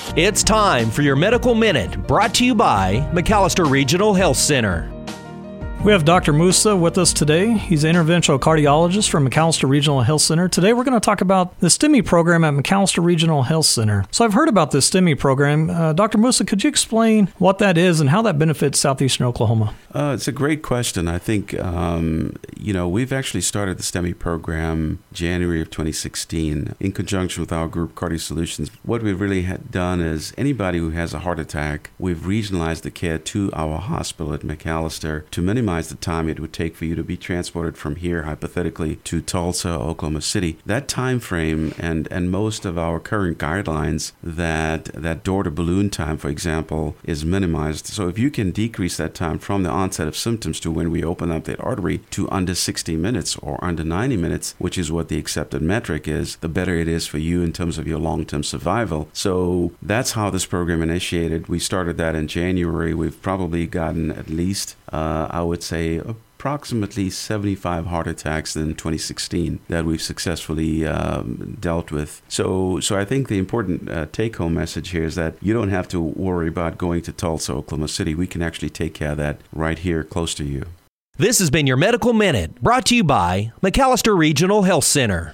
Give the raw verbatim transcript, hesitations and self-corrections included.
It's time for your Medical Minute, brought to you by McAllister Regional Health Center. We have Doctor Musa with us today. He's an interventional cardiologist from McAllister Regional Health Center. Today we're going to talk about the STEMI program at McAllister Regional Health Center. So I've heard about this STEMI program. Uh, Doctor Musa, could you explain what that is and how that benefits southeastern Oklahoma? Uh, it's a great question. I think, um, you know, we've actually started the STEMI program January of twenty sixteen in conjunction with our group Cardio Solutions. What we've really had done is anybody who has a heart attack, we've regionalized the care to our hospital at McAllister to minimize the time it would take for you to be transported from here, hypothetically, to Tulsa, Oklahoma City. That time frame and, and most of our current guidelines, that that door-to-balloon time, for example, is minimized. So if you can decrease that time from the onset of symptoms to when we open up that artery to under sixty minutes or under ninety minutes, which is what the accepted metric is, the better it is for you in terms of your long-term survival. So that's how this program initiated. We started that in January. We've probably gotten at least, uh, I would say, approximately seventy-five heart attacks in twenty sixteen that we've successfully um, dealt with. So so I think the important uh, take-home message here is that you don't have to worry about going to Tulsa, Oklahoma City. We can actually take care of that right here close to you. This has been your Medical Minute, brought to you by McAllister Regional Health Center.